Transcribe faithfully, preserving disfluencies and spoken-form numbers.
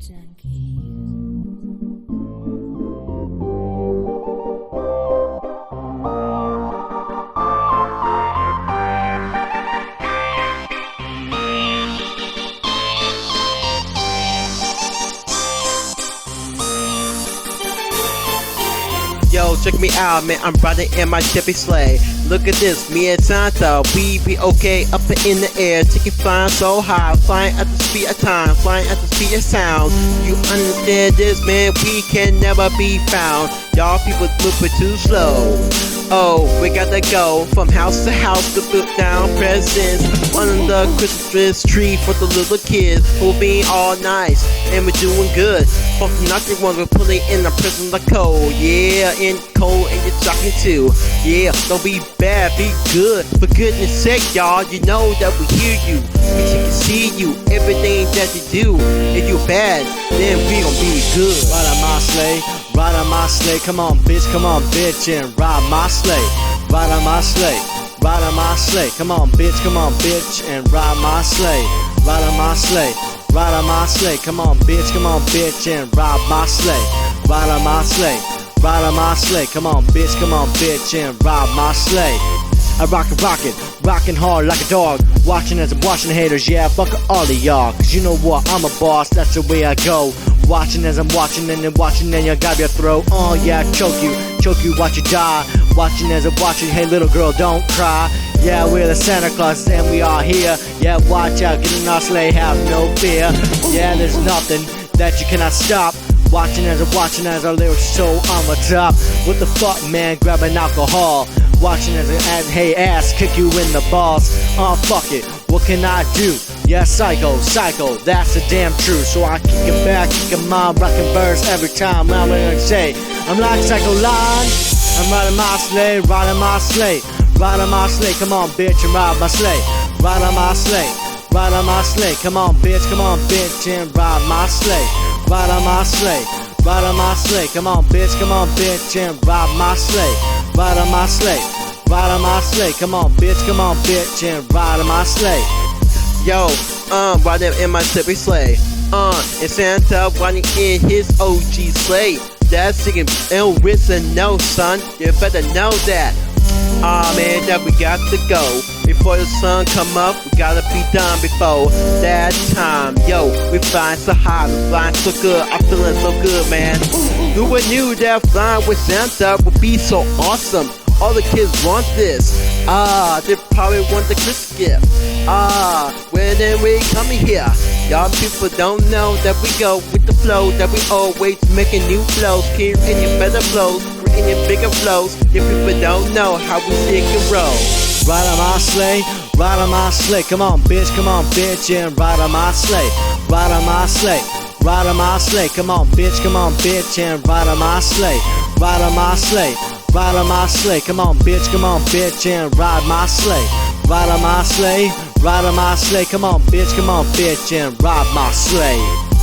Yo, check me out, man, I'm riding in my Chevy sleigh. Look at this, me and Santa, we be okay up in the air. Taking flying so high, flying at the speed of time, flying at the speed of sound. You understand this, man, we can never be found. Y'all people moving too slow. Oh, we gotta go from house to house to put down presents under the Christmas tree for the little kids who being all nice and we're doing good. But nothing wrong with putting in the prison the cold. Yeah, in cold and you're talking too. Yeah, don't be bad, be good. For goodness sake, y'all, you know that we hear you. We can see you, everything that you do. If you're bad, then we gon' be good. Ride on my sleigh, ride on my sleigh. Come on, bitch, come on, bitch, and ride my sleigh. Ride on my sleigh, ride on my sleigh. Come on, bitch, come on, bitch, and ride my sleigh. Ride on my sleigh, ride on my sleigh. Come on, bitch, come on, bitch, and ride my sleigh. Ride on my sleigh, ride on my sleigh. Come on, bitch, come on, bitch, and ride my sleigh. I rock it, rock it, rockin' hard like a dog. Watching as I'm watching haters, yeah, fuck all of y'all. Cause you know what, I'm a boss, that's the way I go. Watching as I'm watching and then watching and you grab your throat. Oh yeah, choke you, choke you, watch you die. Watching as I'm watching, hey little girl, don't cry. Yeah, we're the Santa Clauses and we are here. Yeah, watch out, get in our sleigh, have no fear. Yeah, there's nothing that you cannot stop. Watching as I'm watching as our lyrics so on the top. What the fuck, man, grab an alcohol. Watching as I add, hey ass, kick you in the balls. Oh fuck it, what can I do? Yeah, psycho, psycho, that's the damn truth. So I kick it back, kick it on, rockin' birds every time. I'm gonna say, I'm like Psycho Line. I'm riding my sleigh, riding my sleigh, riding my sleigh. Come on, bitch, and ride my sleigh. Ride on my sleigh, ride on my sleigh. Come on, bitch, come on, bitch, and ride my sleigh. Ride on my sleigh, ride on my sleigh. Come on, bitch, come on, bitch, and ride my sleigh. Ride on my sleigh, ride on my sleigh. Come on, bitch, come on, bitch, and ride on my sleigh. Yo, um, riding in my Chevy sleigh. Uh, and Santa riding in his O G sleigh. That's singing Elvis and no, son, you better know that. Aw, oh, man, that we got to go. Before the sun come up, we gotta be done before that time. Yo, we flying so high, we flying so good, I'm feeling so good, man. Who would knew that flying with Santa would be so awesome? All the kids want this. Ah, they probably want the Christmas gift. Ah, when then we coming here? Y'all people don't know that we go with the flow, that we always making new flows, creating better flows, creating bigger flows. Your people don't know how we stick and roll. Ride on my sleigh, ride on my sleigh. Come on, bitch, come on, bitch, and ride on my sleigh. Ride on my sleigh, ride on my sleigh. Come on, bitch, come on, bitch, and ride on my sleigh. Ride on my sleigh, ride on my sleigh. Come on, bitch, come on, bitch, and ride my sleigh. Ride on my sleigh, ride on my sleigh. Come on, bitch, come on, bitch, and ride my sleigh.